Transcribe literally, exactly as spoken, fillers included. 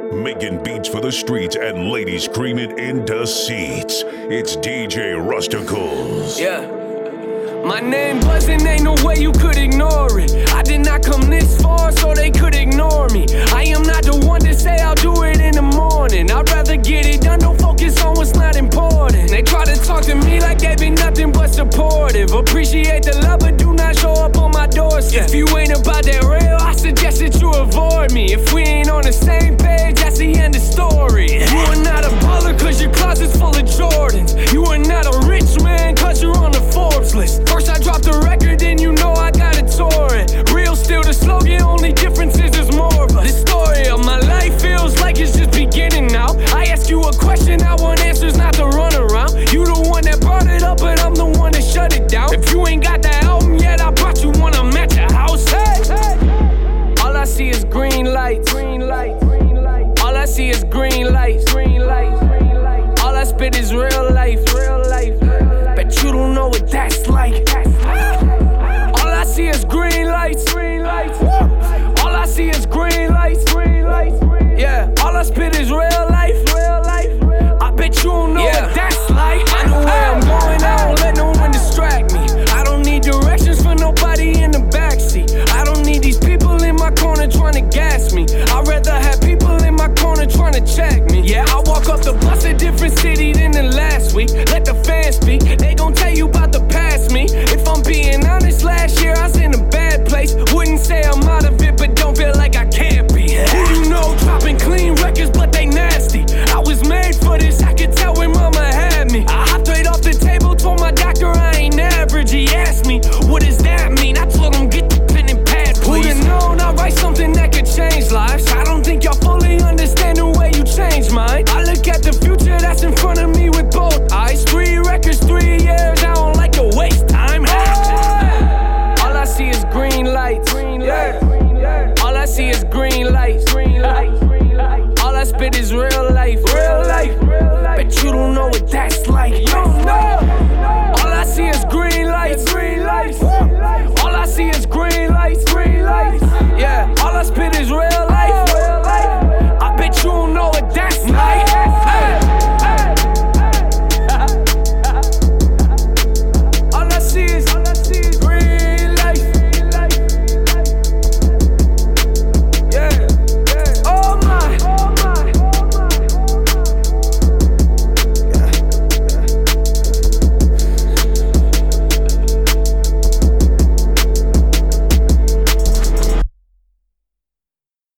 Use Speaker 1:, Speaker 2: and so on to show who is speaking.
Speaker 1: Making beats for the streets and ladies screaming into seats. It's D J Rusticles.
Speaker 2: Yeah. My name buzzing, ain't no way you could ignore it. I did not come this far so they could ignore me. I am not the one to say I'll do it in the morning. I'd rather get it done, don't focus on what's not important. They try to talk to me like they be nothing but supportive. Appreciate the love but do not show up on my doorstep. If you ain't about that real, I suggest that you avoid me. If we ain't on the same page, that's the end of story. You are not a baller cause your closet's full of Jordans. You are not a rich man cause you're on the Forbes list. First I dropped a record, then you know I gotta tour it. Real still the slogan, only difference is there's more of us. The story of my life feels like it's just beginning now. I ask you a question, I want answers, not to run around. You the one that brought it up, but I'm the one that shut it down. If you ain't got that album yet, I brought you one, I'm at your house. Hey, hey. All I see is green lights, green lights, green lights. All I see is green lights, green lights, green lights. All I spit is real life, real life. Bet you don't know what that's like. All I see is green lights, green lights. All I see is green lights, green lights. Yeah, all I spit is real life, real life. I bet you don't know yeah. what that's like. I know where I'm going, I don't let no one distract me. I don't need directions for nobody in the backseat. I don't need these people in my corner trying to gas me. I'd rather have people in my corner trying to check me. Yeah, I walk up the bus a different city than the last week. Let the fans speak, they gon' tell you about the past me. If I'm being honest, last year I was in a bad place. Wouldn't say I'm out of it, but don't feel like I can't be. Who you know dropping clean records, but they nasty. I was made for this, I could tell when mama had me. I hopped right off the table, told my doctor I ain't average. He asked me, what does that mean? I told him, get the pen and pad, please. Who'da known I write something that could change lives? I don't think y'all fully understand the way you change mine. I look at the future that's in front of me with both eyes. Three records, three years, I don't like to waste time. Hey! All I see is green lights, green lights. Yeah. All I see is green lights, green lights. All I spit is real life, real life. Bet you don't know what that's like. You don't know.